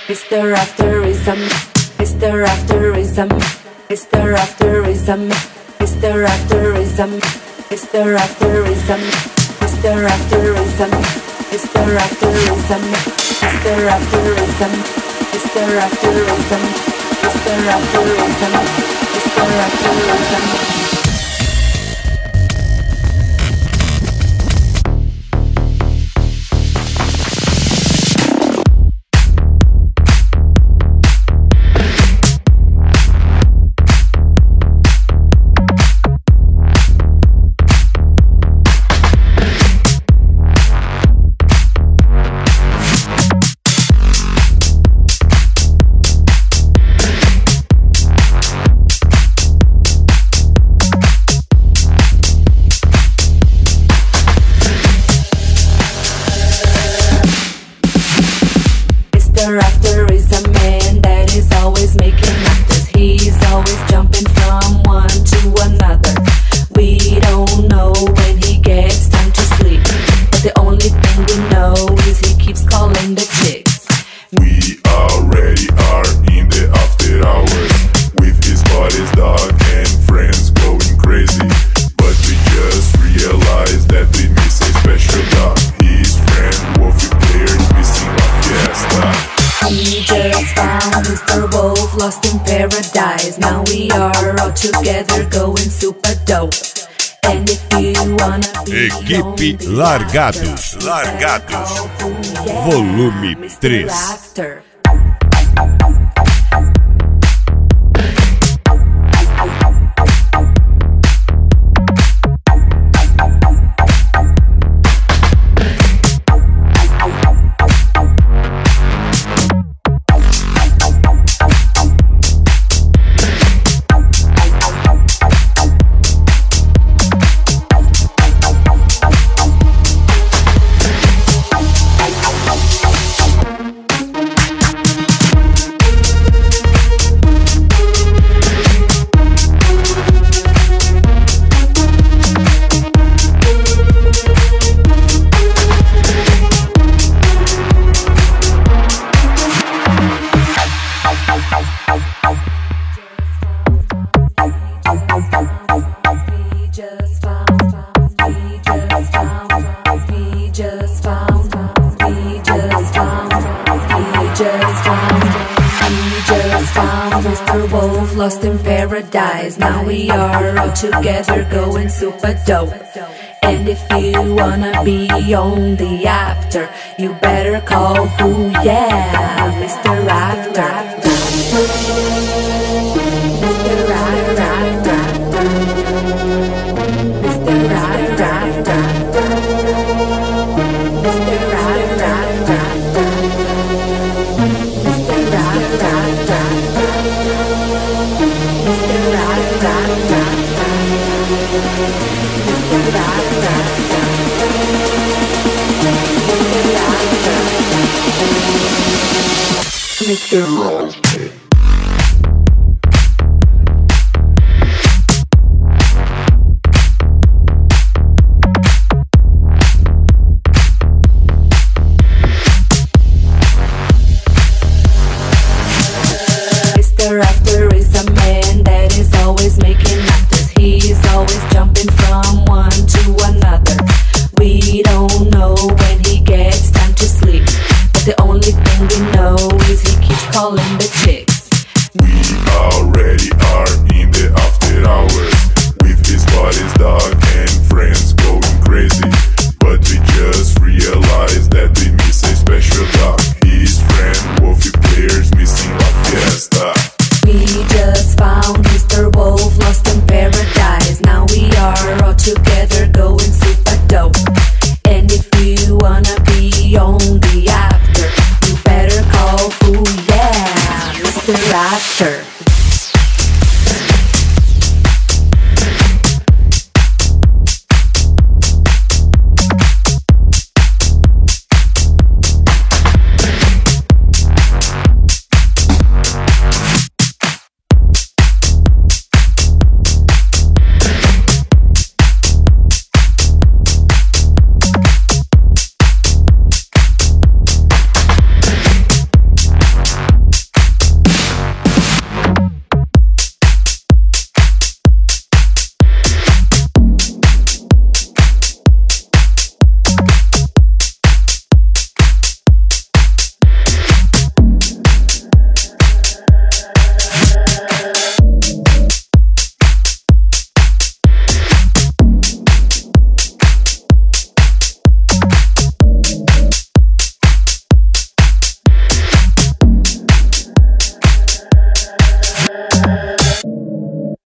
Mr. Afterism, Mr. Afterism, Mr. Afterism, Mr. Afterism, Mr. Afterism, Mr. Afterism, Mr. Afterism, Mr. Afterism, Mr. Afterism, Mr. Afterism, Mr. Afterism. Mr. After is a man that is always making actors. He's always jumping from one to another. We don't know when he gets time to sleep, but the only thing we know is he keeps calling the chicks. We already are in the after hours with his buddies, dog, and friends going crazy. But we just realized that we miss a special dog. His friend Wolfie Players missing a fiesta. We just found Mr. Wolf lost in paradise. Now we are all together going super dope. And if you wanna be Equipe Largados, volume 3. After. Mr. Wolf lost in paradise. Now we are all together going super dope. And if you wanna be on the after, you better call who? Yeah, Mr. After. Mr. After. Mr. After. Mr. Roll. Mr. After is a man that is always making actors. He's always jumping from one to another. We don't know when he gets time to sleep, but the only thing we know is he keeps calling the chicks. We already are in the after hours with his buddies, dog, and friends going crazy. But we just realized that we miss a special dog. His friend Wolfie Players missing a fiesta. We just found Mr. Wolf lost in paradise. Now we are all together going super dope. And if you wanna be on the after, you better call who? Yeah, Mr. After.